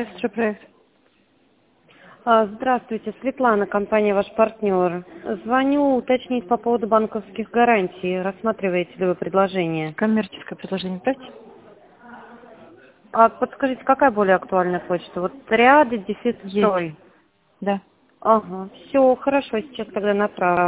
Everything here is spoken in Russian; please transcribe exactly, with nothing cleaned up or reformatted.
Здравствуйте, проект. А, Здравствуйте, Светлана, компания «Ваш партнер». Звоню уточнить по поводу банковских гарантий. Рассматриваете ли вы предложение? Коммерческое предложение, правильно? А подскажите, какая более актуальная почта? Вот Триады, дефис, Есть. строй. Да. Ага, все, хорошо, сейчас тогда направлю.